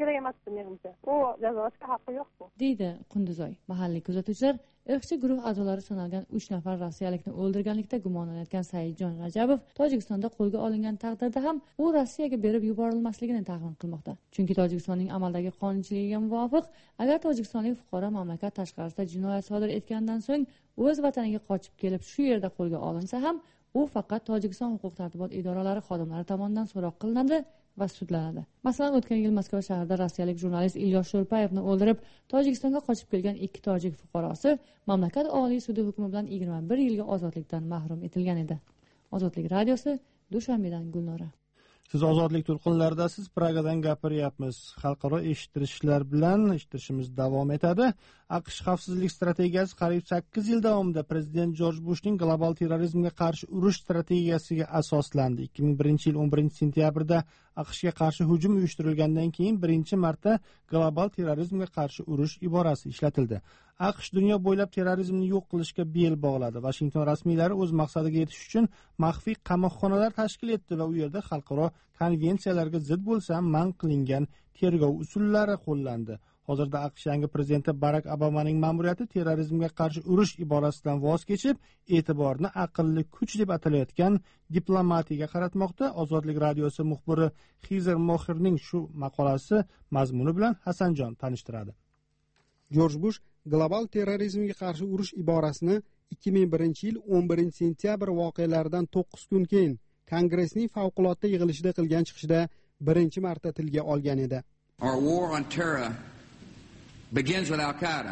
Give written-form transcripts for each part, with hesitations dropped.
kerak emas menimcha. U jazolashga haqqi yo'q bu. Deydi Qunduzoy. Mahalliy kuzatuvchilar irqchi guruh a'zolari sanalgan 3 nafar rossiyalikni o'ldirganlikda gumonlanayotgan Saidjon Rajabov Tojikistonda qo'lga olingan taqdirda ham u Rossiyaga berib yuborilmasligini taxmin qilmoqda. Chunki Tojikistonning amaldagi qonunchiligiga muvofiq, agar tojikistonlik fuqaro mamlakat tashqarisida jinoyat sodir etgandan so'ng o'z vataniga qochib kelib shu yerda qo'lga olinsa ham, u faqat Tojikiston huquq-tartibot idoralari xodimlari tomonidan so'roq qilinadi va sudlanadi. Masalan, o'tgan yil Moskva shahrida rossiyalik jurnalist Ilyos Sho'rpayevni o'ldirib, Tojikistonga qochib kelgan 2 tojik fuqarosi mamlakat oliy sudi hukmi bilan 21 yilga ozodlikdan mahrum etilgan edi. Ozodlik radiosi, Dushanbedan Gulnora. Siz ozodlik to'lqinlaridasiz, Pragadan gapiryapmiz. Xalqaro eshittirishlar bilan eshittirishimiz davom etadi. AQSh xavfsizlik strategiyasi qariyb 8 yil davomida prezident Jorj Bushning global terrorizmga qarshi urush strategiyasiga asoslandi. 2001-yil 11-sentyabrda AQShga qarshi hujum uyushtirilgandan keyin birinchi marta global terrorizmga qarshi urush iborasi ishlatildi. AQSh dunyo bo'ylab terrorizmni yo'q qilishga bel bog'ladi. Washington rasmiylari o'z maqsadiga yetish uchun maxfiy qamoqxonalar tashkil etdi va u yerda xalqaro konvensiyalarga zid bo'lsa ham man qilingan tergov usullari qo'llandi. Hozirda AQSh yangi prezidenti Barak Obamaning ma'muriyati terrorizmga qarshi urush iborasidan voz kechib, e'tiborni aqlli kuch deb atalayotgan diplomatiyaga qaratmoqda. Ozodlik radiosi muxbiri Xizer Mohirning shu maqolasi mazmuni bilan Hasanjon tanishtiradi. Jorj Bush global terrorizmga qarshi urush iborasini 2001-yil 11-sentyabr voqealaridan 9 kun keyin Kongressning favqulodda yig'ilishida qilgan chiqishida birinchi marta tilga olgan edi. Our war on terror begins with Al-Qaeda,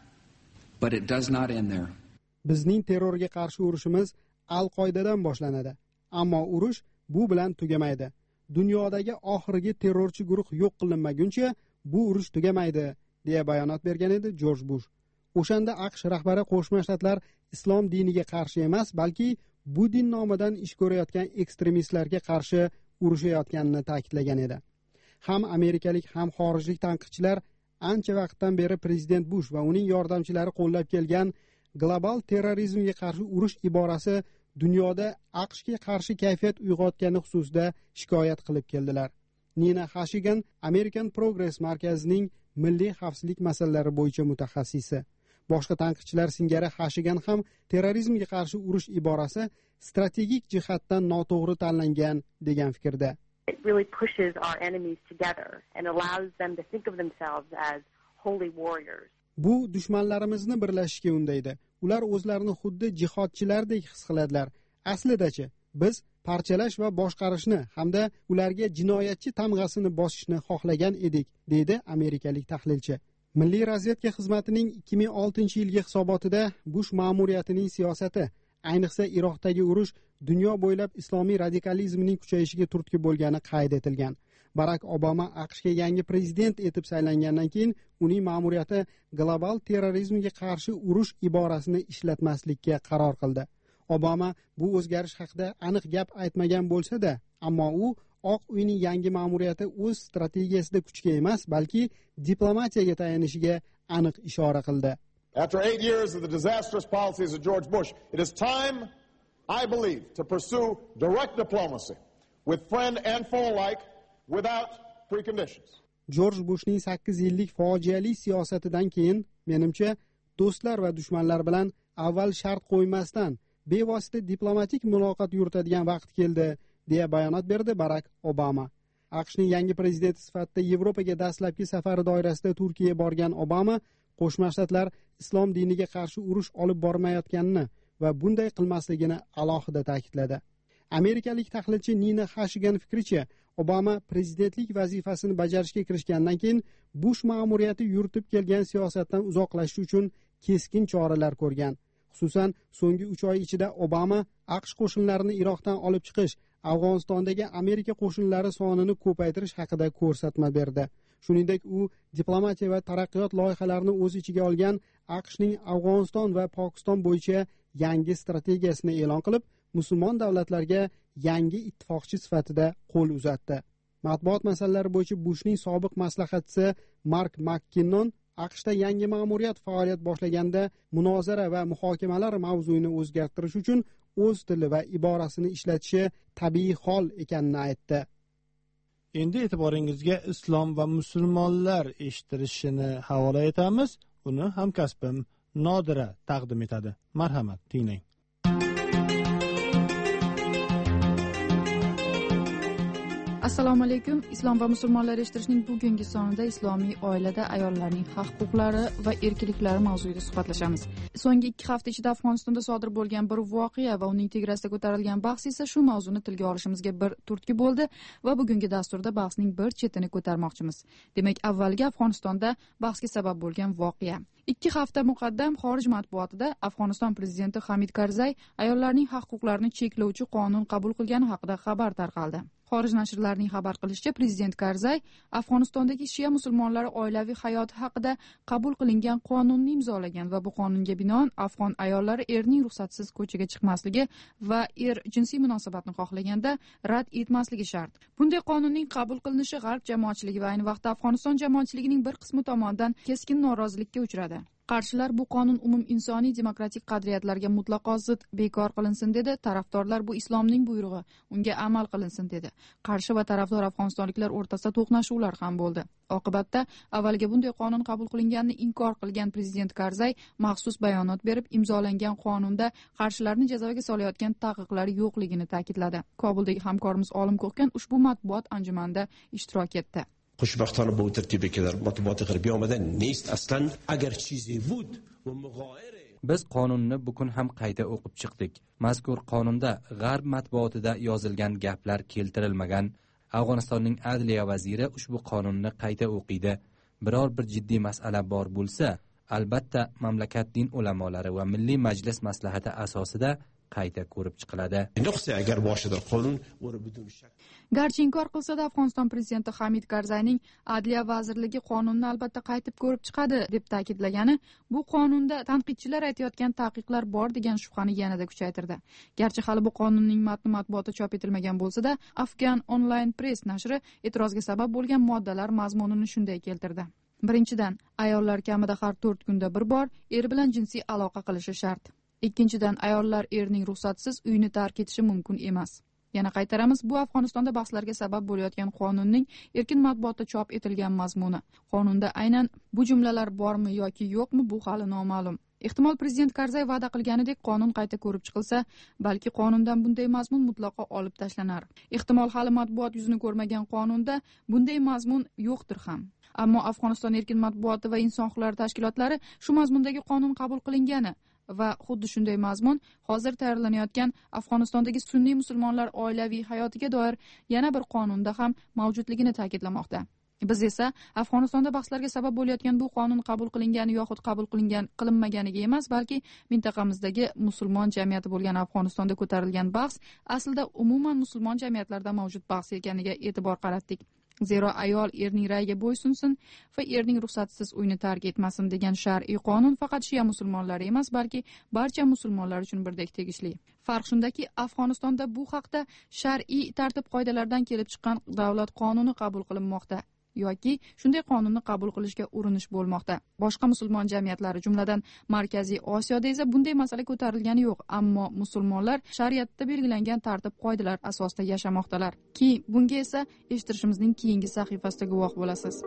but it does not end there. Bizning terrorga qarshi urushimiz Al-Qoidadan boshlanadi, ammo urush bu bilan tugamaydi. Dunyodagi oxirgi terrorchi guruh yo'q qilinmaguncha bu urush tugamaydi, deya bayonot bergan edi Jorj Bush. O'shanda AQSh rahbari Qo'shma Shtatlar islom diniga qarshi emas, balki bu din nomidan ish ko'rayotgan ekstremistlarga qarshi urushayotganini ta'kidlagan edi. Ham amerikalik, ham xorijlik tanqidchilar ancha vaqtdan beri prezident Bush va uning yordamchilari qo'llab kelgan global terrorizmga qarshi urush iborasi dunyoda AQShga qarshi kayfiyat uyg'otgani xususida shikoyat qilib keldilar. Nina Hashigan American Progress markazining milliy xavfsizlik masalalari bo'yicha mutaxassisi. Boshqa tanqidchilar singari Hashigan ham terrorizmga qarshi urush iborasi strategik jihatdan noto'g'ri tanlangan degan fikrda. It really pushes our enemies together and allows them to think of themselves as holy warriors. Bu dushmanlarimizni birlashishga undaydi. Ular o'zlarini xuddi jihodchilardek his qiladilar. Aslida-chi, biz parchalash va boshqarishni hamda ularga jinoyatchi tamg'asini bosishni xohlagan edik, deydi amerikalik tahlilchi. Milliy razvedka xizmatining 2006-yilgi hisobotida Bush ma'muriyatining siyosati, ayniqsa Iroqdagi urush dunyo bo'ylab islomiy radikalizmning kuchayishiga turtki bo'lgani qayd etilgan. Barak Obama AQShga yangi prezident etib saylangandan keyin uning ma'muriyati global terrorizmga qarshi urush iborasini ishlatmaslikka qaror qildi. Obama bu o'zgarish haqida aniq gap aytmagan bo'lsa-da, ammo u Oq uyning yangi ma'muriyati o'z strategiyasida kuchga emas, balki diplomatiyaga tayanishiga aniq ishora qildi. After 8 years of the disastrous policies of George Bush, it is time, I believe, to pursue direct diplomacy with friend and foe alike without preconditions. Jorj Bushning 8 yillik fojiali siyosatidan keyin, menimcha, do'stlar va dushmanlar bilan avval shart qo'ymasdan bevosita diplomatik muloqot yuritadigan vaqt keldi, deya bayonot berdi Barak Obama. AQShning yangi prezidenti sifatida Yevropaga dastlabki safari doirasida Turkiyaga borgan Obama Qo'shma Shtatlar islom diniga qarshi urush olib bormayotganini va bunday qilmasligini alohida ta'kidladi. Amerikalik tahlilchi Nina Hashigan fikricha, Obama prezidentlik vazifasini bajarishga kirishgandan keyin Bush ma'muriyati yuritib kelgan siyosatdan uzoqlashish uchun keskin choralar ko'rgan. Xususan, so'nggi 3 oy ichida Obama AQSh qo'shinlarini Iroqdan olib chiqish, Afg'onistondagi Amerika qo'shinlari sonini ko'paytirish haqida ko'rsatma berdi. Shuningdek, u diplomatiya va taraqqiyot loyihalarini o'z ichiga olgan AQShning Afg'oniston va Pokiston bo'yicha yangi strategiyasini e'lon qilib, musulmon davlatlarga yangi ittifoqchi sifatida qo'l uzatdi. Matbuot masalalari bo'yicha Bushning sobiq maslahatchisi Mark McKinnon AQShda yangi ma'muriyat faoliyat boshlaganda munozara va muhokamalar mavzuyini o'zgartirish uchun o'z tili va iborasini ishlatishi tabiiy hol ekanini aytdi. Endi e'tiboringizga islom va musulmonlar eshittirishini havola etamiz. Uni hamkasbim Nodira taqdim etadi. Marhamat, tinglang. Assalomu alaykum. Islom va musulmonlar eshittirishning bugungi sonida islomiy oilada ayollarning haq-huquqlari va erkinliklari mavzusida suhbatlashamiz. So'nggi 2 hafta ichida Afg'onistonda sodir bo'lgan bir voqea va uning integratsiyasida ko'tarilgan bahs esa shu mavzuni tilga olishimizga bir turtki bo'ldi va bugungi dasturda bahsning bir chetini ko'tarmoqchimiz. Demak, avvaliga Afg'onistonda bahsga sabab bo'lgan voqea. 2 hafta muqaddam xorij matbuotida Afg'oniston prezidenti Hamid Karzay ayollarning haq-huquqlarini cheklovchi qonun qabul qilgani haqida xabar tarqaldi. Xorij nashrlarining xabar qilishicha, prezident Karzay Afg'onistondagi shiya musulmonlari oilaviy hayoti haqida qabul qilingan qonunni imzolagan va bu qonunga binoan afg'on ayollari erning ruxsatsiz ko'chaga chiqmasligi va jinsiy munosabatni xohlaganda rad etmasligi shart. Bunday qonunning qabul qilinishi g'arb jamoatchiligi va ayni vaqtda Afg'oniston jamoatchiligining bir qismi tomonidan keskin norozilikka uchradi. Qarshilar bu qonun insoniy demokratik qadriyatlarga mutlaqo zid, bekor qilinsin dedi. Tarafdorlar bu islomning buyrug'i, unga amal qilinsin dedi. Qarshi va tarafdor afg'onistonliklar o'rtasida to'qnashuvlar ham bo'ldi. Oqibatda avvaliga bunday qonun qabul qilinganini inkor qilgan prezident Karzay maxsus bayonot berib, imzolangan qonunda qarshilarni jazoga solayotgan taqiqlar yo'qligini ta'kidladi. Kobuldagi hamkorimiz Olim Ko'kkan ushbu matbuot anjumanida ishtirok etdi. خوشبختانه به ترتیبی که در مطبوعات غربی آمده نیست اصلا. اگر چیزی بود و مغایره. Biz qonunni bugun ham qayta o'qib chiqdik. Mazkur qonunda g'arb matbuotida yozilgan gaplar keltirilmagan. Afg'onistonning adliya vaziri ushbu qonunni qayta o'qiydi. Biror bir jiddiy masala bor bo'lsa, albatta mamlakat din ulamolari va milliy majlis maslahati asosida qayta ko'rib chiqiladi. Garchi inkor qilsa-da, Afg'oniston prezidenti Hamid Karzayning Adliya vazirligi qonunni albatta qaytib ko'rib chiqadi deb ta'kidlagani bu qonunda tanqidchilar aytayotgan taqiqlar bor degan shubhani yanada kuchaytirdi. Garchi hali bu qonunning matni matbuotda chop etilmagan bo'lsa-da, Afghan Online Press nashri e'tirozga sabab bo'lgan moddalar mazmunini shunday keltirdi. Birinchidan, ayollar kamida har 4 kunda bir bor er bilan jinsiy aloqa qilishi shart. Ikkinchidan, ayollar erning ruxsatsiz uyni tark etishi mumkin emas. Yana qaytaramiz, bu Afg'onistonda bahslarga sabab bo'layotgan qonunning erkin matbuotda chop etilgan mazmuni. Qonunda aynan bu jumlalar bormi yoki yo'qmi, bu hali noma'lum. Ehtimol prezident Karzay va'da qilganidek qonun qayta ko'rib chiqilsa, balki qonundan bunday mazmun mutlaqo olib tashlanar. Ehtimol hali matbuot yuzini ko'rmagan qonunda bunday mazmun yo'qdir ham. Ammo Afg'oniston erkin matbuoti va inson huquqlari tashkilotlari shu mazmundagi qonun qabul qilingani va xuddi shunday mazmun hozir tayyorlanayotgan Afg'onistondagi sunniy musulmonlar oilaviy hayotiga doir yana bir qonunda ham mavjudligini ta'kidlamoqda. Biz esa Afg'onistonda bahslarga sabab bo'layotgan bu qonun qabul qilingani yoxud qabul qilinmaganiga emas, balki mintaqamizdagi musulmon jamiyati bo'lgan Afg'onistonda ko'tarilgan bahs aslida umuman musulmon jamiyatlarda mavjud bahs ekaniga e'tibor qaratdik. Zero ayol erning rayiga bo'ysunsin va erning ruxsatsiz uyni tark etmasin degan shar'iy qonun faqat shiya musulmonlari emas, balki barcha musulmonlar uchun birdek tegishli. Farq shundaki, Afg'onistonda bu haqda shar'iy tartib-qoidalardan kelib chiqqan davlat qonuni qabul qilinmoqda yoki shunday qonunni qabul qilishga urinish bo'lmoqda. Boshqa musulmon jamiyatlari, jumladan Markaziy Osiyoda esa bunday masala ko'tarilgani yo'q, ammo musulmonlar shariatda belgilangan tartib-qoidalar asosida yashamoqdalar. Bunga esa eshittirishimizning keyingi sahifasida guvoh bo'lasiz.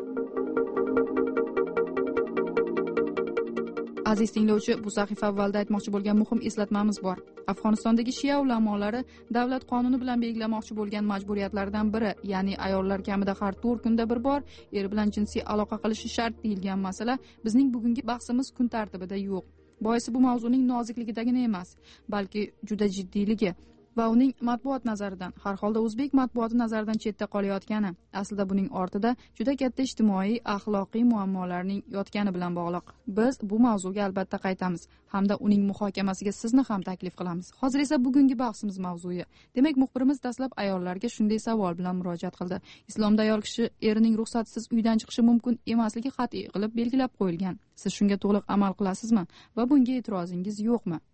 Aziz tinglovchi, bu sahifa avvalda aytmoqchi bo'lgan muhim eslatmamiz bor. Afg'onistondagi shiya ulamolari davlat qonuni bilan belgilamoqchi bo'lgan majburiyatlardan biri, ya'ni ayollar kamida har 4 kunda bir bor er bilan jinsiy aloqa qilishi shart deyilgan masala bizning bugungi bahsimiz kun tartibida yo'q. Boisi bu mavzuning nozikligidagina emas, balki juda jiddiyligi va uning matbuot nazaridan, har holda o'zbek matbuoti nazaridan chetda qolayotgani, aslida buning ortida juda katta ijtimoiy, axloqiy muammolarning yotgani bilan bog'liq. Biz bu mavzuga albatta qaytamiz hamda uning muhokamasiga sizni ham taklif qilamiz. Hozir esa bugungi bahsimiz mavzusi. Demak, muxbirimiz dastlab ayollarga shunday savol bilan murojaat qildi. Islomda ayol kishi erining ruxsatsiz uydan chiqishi mumkin emasligi qat'iy qilib belgilab qo'yilgan. Siz shunga to'liq amal qilasizmi va bunga e'tirozingiz yo'qmi?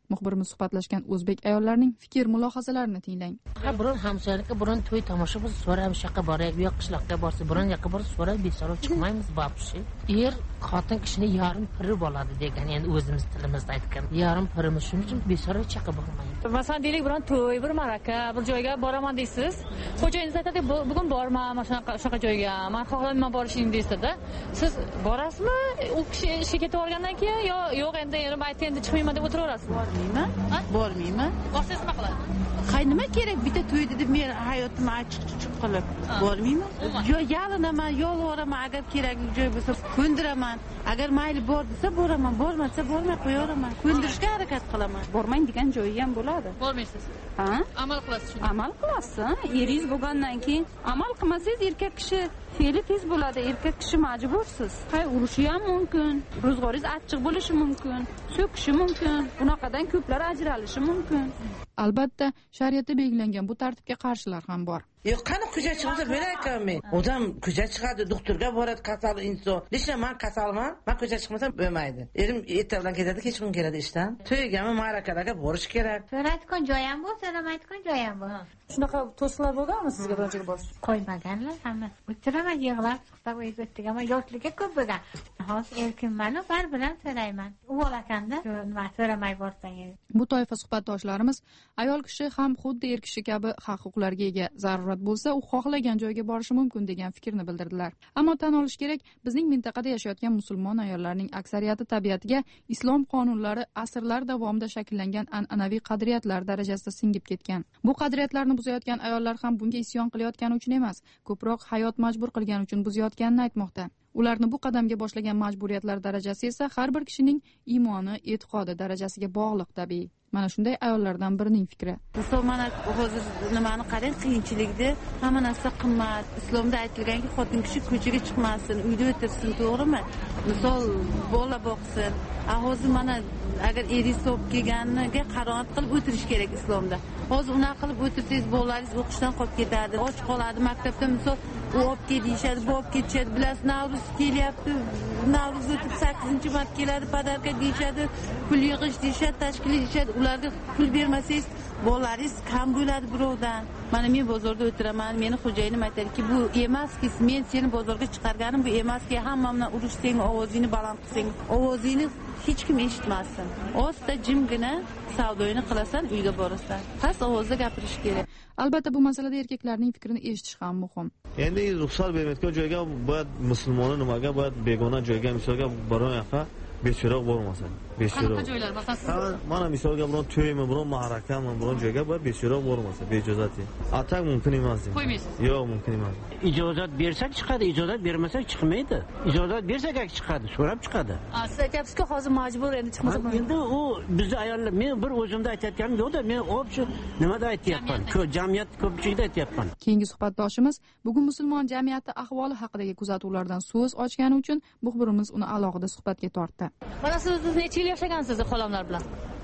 Muxbirimiz suhbatlashgan o'zbek ayollarining fikr mulohazalarini tinglang. Burun hamshirlikka burun to'y tomosha bo'lsa so'rab shaqqa boraylik, yo'q qishloqqa borsa burun yoqqa borsa so'rab besorib chiqmaymiz babshi. Xotin kishini yarim piri bo'ladi degan, endi o'zimiz tilimizda aytgan. Yarim pirimiz shuning uchun besorib chaqqa bormaydi. Masalan, deylik biron to'y, bir maraka, bir joyga boraman deysiz. Xo'jayingiz aytadi, bugun borman, mana shunaqa joyga. Men xohlamayman borishingni deysiz-da. Siz borasizmi? U kishi ishga ketib olgandan keyin yo'q endi aytdi endi chiqmayman deb o'tiraverasizmi? Bormayman. Borsangiz nima qiladi? Nima kerak? Bitta to'y deb men hayotimni ochiq qilib bormayman. Yalinaman, yolvoraman, agar kerakli joy bo'lsa ko'ndiraman. Agar mayli bor desa boraman, bormasa bormay qo'yaveraman. Ko'ndirishga harakat qilaman. Bormang degan joyi ham bo'ladi. Bormaysiz. Ha? Amal qilasiz. Amal qilasiz. Eringiz bo'lgandan keyin amal qilmasangiz erkak kishi fe'li tez bo'ladi. Erkak kishi majbursiz. Urushi ham mumkin. Ro'zg'oringiz achchiq bo'lishi mumkin. So'kishi mumkin. Bunaqadan ko'plar ajralishi mumkin. Albatta, shariatda belgilangan bu tartibga qarshilar ham bor. Yo'q, qani ko'cha chiqsa berakan men. Odam ko'cha chiqadi, doktorga boradi, kasal inson. Lekin men kasalman, men ko'cha chiqmasam bo'lmaydi. Erim ertadan ketadi, kechqurun keladi ishdan. To'ygami, ma'rakalarga borish kerak. So'rayotgan joyim bor, so'ramayotgan joyim bor. Shunaqa to'siqlar bo'lganmi sizga biron joyga borish? Qo'ymaganlar hamma. O'tiraman, yig'lab, suhbat o'tdik, ammo yoshlikka ko'p bo'lgan. Hozir erkinman, bar bilan so'rayman. U olakanda, nima so'ramay borsangiz. Bu toifa suhbatdoshlarimiz ayol kishi ham xuddi er kishi kabi haq-huquqlarga ega, zarurat bo'lsa u xohlagan joyga borishi mumkin degan fikrni bildirdilar. Ammo tan olish kerak, bizning mintaqada yashayotgan musulmon ayollarning aksariyati tabiatiga islom qonunlari asrlar davomida shakllangan an'anaviy qadriyatlar darajasida singib ketgan. Bu qadriyatlarni buzayotgan ayollar ham bunga isyon qilayotgani uchun emas, ko'proq hayot majbur qilgani uchun buzayotganini aytmoqda. Ularni bu qadamga boshlagan majburiyatlar darajasi esa har bir kishining iymoni, e'tiqodi darajasiga bog'liq tabiiy. Mana shunday ayollardan birining fikri. Mana hozir nimani qarang, qiyinchilikda hamma narsa qimmat. Islomda aytilganki, xotin kishi ko'chaga chiqmasin, uyda o'tirsin, to'g'rimi? Misol bola boqsin. Hozir mana agar eringiz olib kelganiga qanoat qilib o'tirish kerak islomda. Hozir unaqa qilib o'tirsangiz bolalaringiz o'qishdan qolib ketadi, och qoladi. Maktabda misol u olib kel deyishadi, bu olib ketishadi. Bilasiz, Navruz kelyapti. Navruz o'tib 8-mart keladi, podarka deyishadi, pul yig'ish deyishadi, tashkil deyishadi. Ularga pul bermasangiz bolalaringiz kam bo'ladi birovdan. Mana men bozorda o'tiraman, meni xo'jayinim aytadiki, bu emaski, men seni bozorga chiqarganim bu emaski, hammamdan urushsang, ovozingni baland qilsang, ovozingni hech kim eshitmasin. Osta jimgina savdoyini qilasan, uyga borasan. Past ovozda gapirish kerak. Albatta bu masalada erkaklarning fikrini eshitish ham muhim. Endi ruxsat bermayotgan joyga bo'yat musulmonni nimaga bo'yat begona joyga misolga borayoqa bechorak bo'lmasa. Bechorak. Qanaqa joylar masalan? Mana misolga biron to'ymi, biron mahrakami, biron joyga bo'yat bechorak bo'lmasa, bejozati. Atak mumkin emas. Qo'ymaysiz. Yo'q, mumkin emas. Ijozat bersak chiqadi, ijozat bermasak chiqmaydi. Ijozat bersak chiqadi, so'rab chiqadi. Siz aytyapsiz-ku, hozir majbur endi chiqmasa bo'lmaydi. Endi u bizni ayollar, men bir o'zimda aytayotganim yo'q-da, men shu nimada aytyapman? Jamiyat ko'pchilikda aytyapman. Keyingi suhbatdoshimiz bugun musulmon jamiyati ahvoli haqidagi kuzatuvlardan so'z ochgani uchun muxbirimiz uni alohida suhbatga tortdi. Mana siz necha yil yashagansiz xolamlar bilan?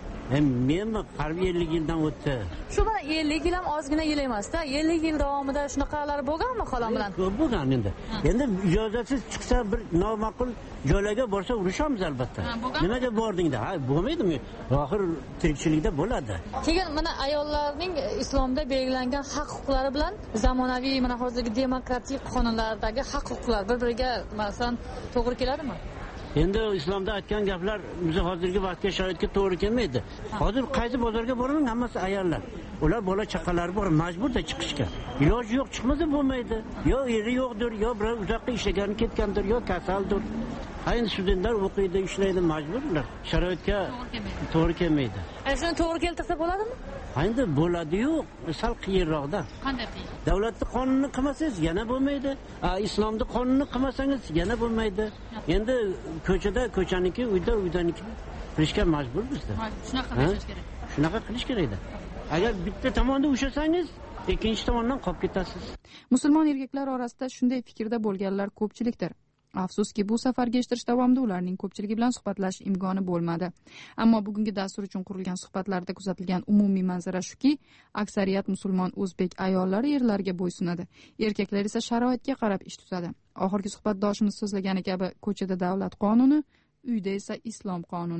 Men 40 yildan o'tdi. Shu mana 50 yil ham ozgina yil emas-da. 50 yil davomida shunaqalar bo'lganmi xolam bilan? Bo'lgan endi. Endi ijozatsiz chiqsa bir noma'qul joylarga borsa urushamiz albatta. Nimaga bordingda? Ha, bo'lmaydimi? Oxir tirikchilikda bo'ladi. Keyin mana ayollarning islomda belgilangan haq-huquqlari bilan zamonaviy mana hozirgi demokratik qonunlardagi haq-huquqlar bir-biriga masalan to'g'ri keladimi? Endi islomda aytgan gaplar biz hozirgi vaqtga sharoitga to'g'ri kelmaydi. Hozir qaysi bozorga boraman, hammasi ayollar. Ular bola chaqalari bor, majburda chiqishga. Iloji yo'q, chiqmasa bo'lmaydi. Yo eri yo'qdir, yo biror uzoqqa ishlagan ketgandir, yo kasaldir. Ayni studentlar o'qiydi, ishlaydi, majburlar. Sharoitga to'g'ri kelmaydi. Shuni to'g'ri keltirsa bo'ladimi? Endi bo'ladi-yu, sal qiyinroqda. Qanday qiyin? Davlatning qonunini qilmasangiz yana bo'lmaydi. Islomning qonunini qilmasangiz yana bo'lmaydi. Endi ko'chaniki, uydaniki qilishga majbur bizda. Shunaqa qilish kerak. Shunaqa qilish kerak. Agar bitta tomonda ushlasangiz, ikkinchi tomondan qolib ketasiz. Musulmon erkaklar orasida shunday fikrda bo'lganlar ko'pchilikdir. Afsuski bu safarga eshittirish davomida ularning ko'pchiligi bilan suhbatlashish imkoni bo'lmadi. Ammo bugungi dastur uchun qurilgan suhbatlarda kuzatilgan umumiy manzara shuki, aksariyat musulmon o'zbek ayollari erlarga bo'ysunadi. Erkaklar esa sharoitga qarab ish tutadi. Oxirgi suhbatdoshimiz so'zlagani kabi ko'chada davlat qonuni, uyda esa islom qonuni.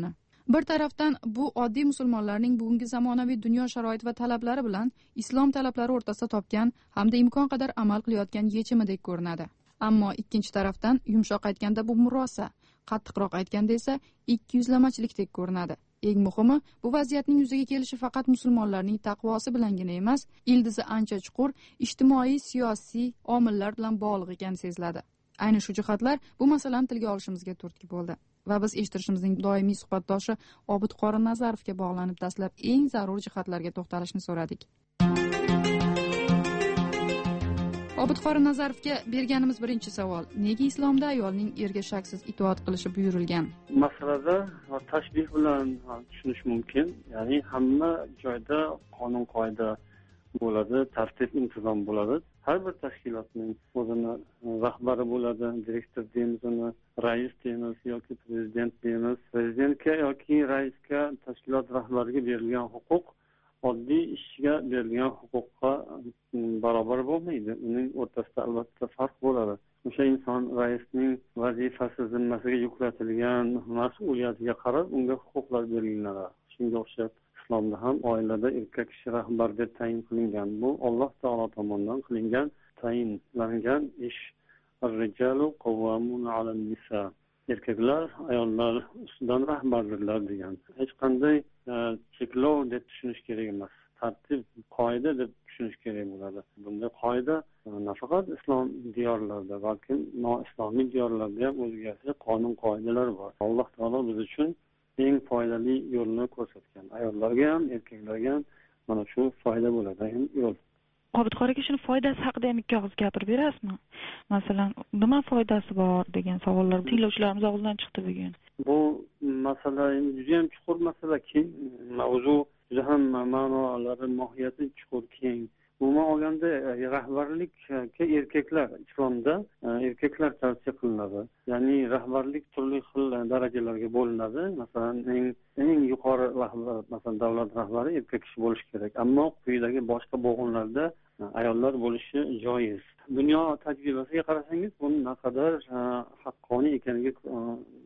Bir tarafdan bu oddiy musulmonlarning bugungi zamonaviy dunyo sharoiti va talablari bilan islom talablari o'rtasida topgan hamda imkon qadar amal qilayotgan yechimidek ko'rinadi. Ammo ikkinchi tarafdan yumshoq aytganda bu murosa, qattiqroq aytganda esa ikkiyuzlamachilikdek ko'rinadi. Eng muhimi, bu vaziyatning yuzaga kelishi faqat musulmonlarning taqvosi bilangina emas, ildizi ancha chuqur ijtimoiy, siyosiy omillar bilan bog'liq ekani seziladi. Ayni shu jihatlar bu masalani tilga olishimizga turtki bo'ldi. Va biz eshittirishimizning doimiy suhbatdoshi Obid Qorinazarovga bog'lanib dastlab eng zarur jihatlarga to'xtalishni so'radik. Obid Qorinazarovga berganimiz birinchi savol: nega islomda ayolning erga shaksiz itoat qilishi buyurilgan? Masalada tashbih bilan tushunish mumkin. Ya'ni hamma joyda qonun qoida bo'ladi, tartib intizom bo'ladi. Har bir tashkilotning o'zini rahbari bo'ladi, direktor deymiz uni, rais deymiz yoki prezident deymiz. Prezidentga yoki raisga tashkilot rahbariga berilgan huquq oddiy ishchiga berilgan huquqqa barobar bo'lmaydi. Uning o'rtasida albatta farq bo'ladi. O'sha inson raisning vazifasi zimmasiga yuklatilgan mas'uliyatiga qarab unga huquqlar belgilanadi. Shunga o'xshab islomda ham oilada erkak kishi rahbar deb tayin qilingan. Bu Alloh taolo tomonidan qilingan, tayinlangan ish. Ar-rijalu qawwamun 'alan nisa. Erkaklar ayollar ustidan rahbardirlar degan. Hech qanday cheklov deb tushunish kerak emas. Tartib, qoida deb tushunish kerak bo'ladi. Bunda qoida nafaqat islom diyorlarida, balki noislomiy diyorlarda ham o'ziga yarasha qonun qoidalar bor. Alloh taolo biz uchun eng foydali yo'lni ko'rsatgan. Ayollarga ham, erkaklarga ham mana shu foyda bo'ladigan yo'l. Obid qoraga shuni foydasi haqida ham ikki og'iz gapirib berasizmi? Masalan, nima foydasi bor degan savollar tinglovchilarimiz og'zidan chiqdi bugun. Bu masala juda ham chuqur masala, keng mavzu, juda ham ma'nolari, mohiyati chuqur, keng. Umuman olganda rahbarlikka erkaklar islomda erkaklar tavsiya qilinadi. Ya'ni rahbarlik turli xil darajalarga bo'linadi. Masalan, eng yuqori rahbar, masalan, davlat rahbari erkak kishi bo'lishi kerak. Ammo quyidagi boshqa bo'g'inlarda ayollar bo'lishi joiz. Dunyo tajribasiga qarasangiz, bu naqadar haqqoniy ekaniga